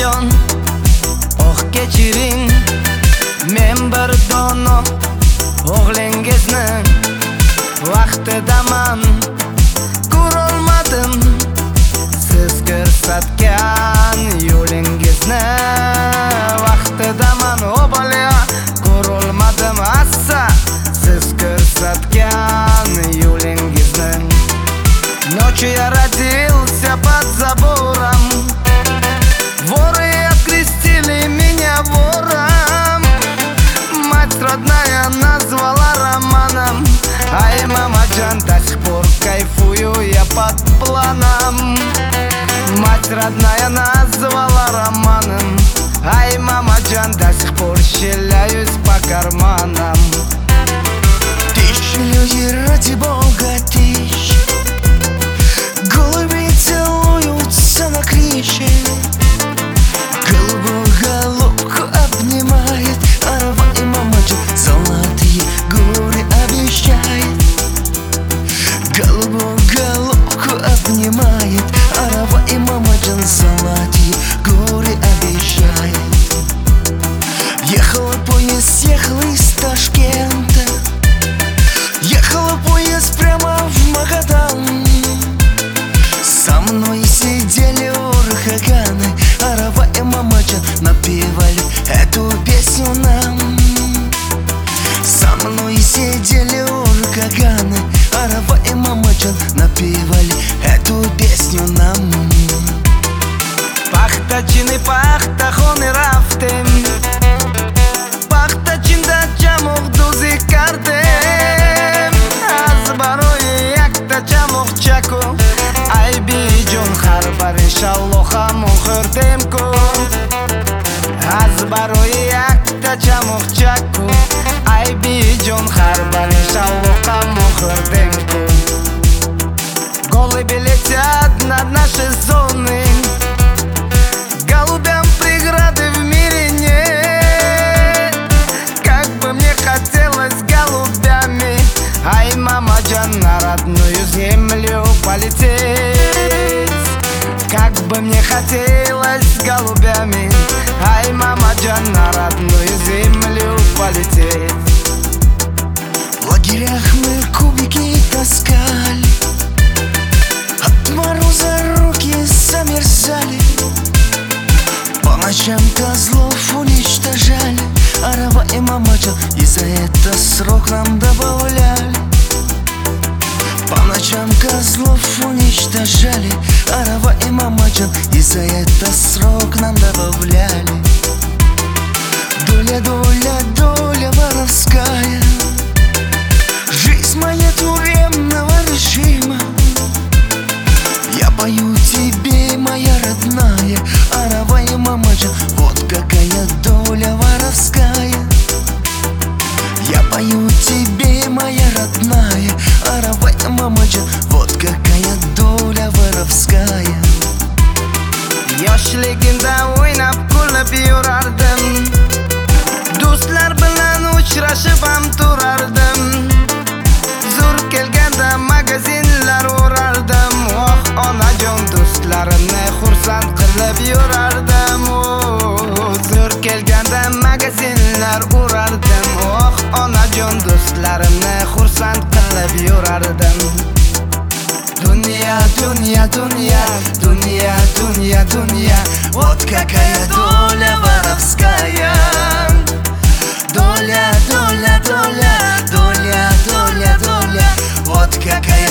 onajon, oh kechiring, men bir dono o'g'lingizni vaqtidaman ko'rolmadim. Siz ko'rsatgan yo'lingizni vaqtidaman o'g'liya ko'rolmadim. Assa siz ko'rsatgan yo'lingizni. Ночью я родился под забором, воры окрестили меня вором. Мать родная назвала романом, ай, мамаджан, до сих пор кайфую я под планом. Мать родная назвала романом, ай, мамаджан, до сих пор щеляюсь по карманам. Тысячи людей ради Бога, тысяч. Голуби целуются на крыше, голубую головку обнимает арава, и мамаджан золотые горы обещает. Голубую головку обнимает арава, и мамаджан золотые горы обещает. Ехал поезд, ехал из Ташкента, ехал поезд прямо в Магадан. Со мной сидели урхаганы, арава и мамаджан напевали эту песню нам. Со мной сидели урхаганы, арава и мамаджан напевали эту песню нам. Paxtachini paxtaxoni raftim, paxtachinda chamoq do'zi kardim. Az baroyi yakta chamoq chako, ay bijon har bar inshalloh ham o'qirdimku. Az baroyi yakta chamoq chako, ay bijon har bar inshalloh ham o'qirdimku. Голуби летят над нашей зоной, голубям преграды в мире нет. Как бы мне хотелось голубями, ай, мамаджан, на родную землю полететь. Как бы мне хотелось голубями, ай, мамаджан, на родную землю полететь. В лагерях мы кубики таскали, от мороза руки замерзали. По ночам козлов уничтожали, арава и мамаджан, и за это срок нам добавляли. По ночам козлов уничтожали, арава и мамаджан, и за это срок нам добавляли. Доля, доля, доля воровская, жизнь моя тюремного режима. Я пою тебе, моя родная, арава и мамаджан, вот какая доля воровская. Я пою тебе, моя родная, арава и мамаджан, вот какая доля воровская. Yoshligimda o'ynab kulib yurardim, do'stlar bilan uchrashib ham turardim. Zo'r kelganda magazinlar urardim, oh onajon, do'stlarimni xursand qilib yurardim. Zo'r kelganda magazinlar urardim, oh onajon, do'stlarimni xursand qilib yurardim. Dunya, dunya, dunya, dunya, dunya, dunya, вот какая доля воровская. Доля, доля, доля, доля, доля, доля, вот какая